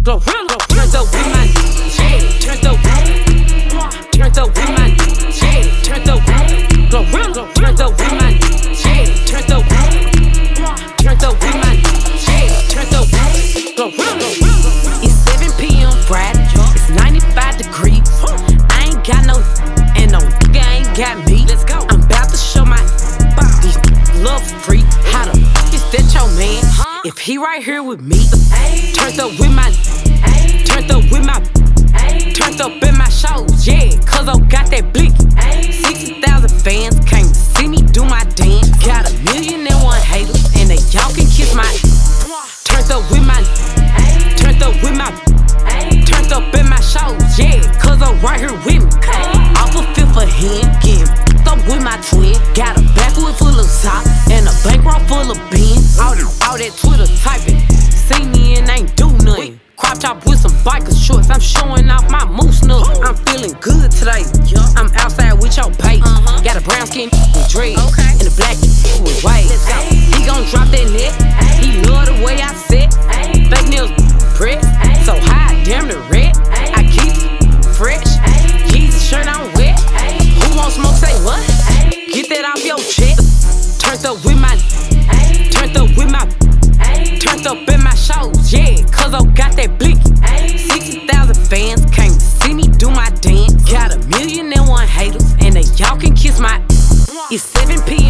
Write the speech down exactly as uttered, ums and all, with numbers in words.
Gorilla. Turned up with my yeah. Turned up. Turned up with my yeah. Turned up. Gorilla. Turned up with my yeah. Turned up. Turned up with my yeah. Turned up. Gorilla. It's seven p m Friday. It's ninety-five degrees. I ain't got no and no nigga ain't got me. Let's go. I'm about to show my these love free. How the f is that your man? If he right here with me, turned up with my, turned up with my, turned up in my shows, yeah, cause I got that blicky. sixty thousand fans came to see me do my dance. Got a million and one haters, and they y'all can kiss my. Turned up with my, turned up with my, turned up in my shows, yeah, cause I'm right here with me. Off a fifth of hand, getting up with my twin. Got a backwood full of top and a bankroll full of beans. All, all that Twitter typing, see me and ain't do nothing. Crop top with some biker shorts, I'm showing off my moose nuts. I'm feeling good today. I'm outside with your bait. Got a brown skin with dreads and a black with waves. He gon' drop that net. He love the way I sit. Fake nails press, so high, damn the red. I keep it fresh. Jesus shirt on wet. Who wants smoke? Say what? Get that off your chest. Turned up with my, turned up with my, turned up in my shows, yeah, cause I got that blicky. sixty thousand fans came to see me do my dance. Got a million and one haters, and they y'all can kiss my. It's seven p m